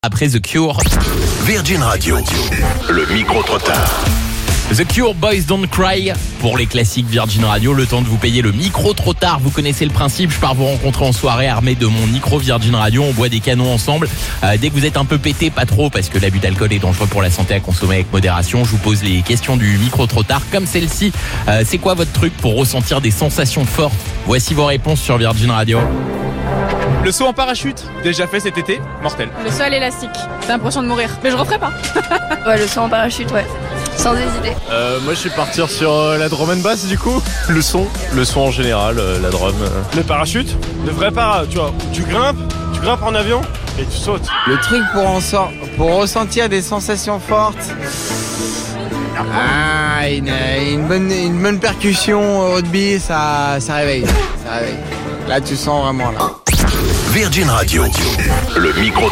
après The Cure. Virgin Radio, le micro-trottoir. The Cure, Boys Don't Cry pour les classiques Virgin Radio. Le temps de vous payer le micro trop tard. Vous connaissez le principe. Je pars vous rencontrer en soirée armé de mon micro Virgin Radio. On boit des canons ensemble. Dès que vous êtes un peu pété, pas trop, parce que l'abus d'alcool est dangereux pour la santé, à consommer avec modération. Je vous pose les questions du micro trop tard comme celle-ci. C'est quoi votre truc pour ressentir des sensations fortes? Voici vos réponses sur Virgin Radio. Le saut en parachute, déjà fait cet été, mortel. Le saut à l'élastique, j'ai l'impression de mourir, mais je referai pas. Ouais, le saut en parachute, ouais. Sans hésiter. Moi je vais partir sur la drum and bass du coup. Le son en général, la drum. Le parachute, le vrai tu vois, tu grimpes en avion et tu sautes. Le truc pour ressentir des sensations fortes. Une bonne percussion au rugby, ça réveille. Là tu sens vraiment là. Virgin Radio, le micro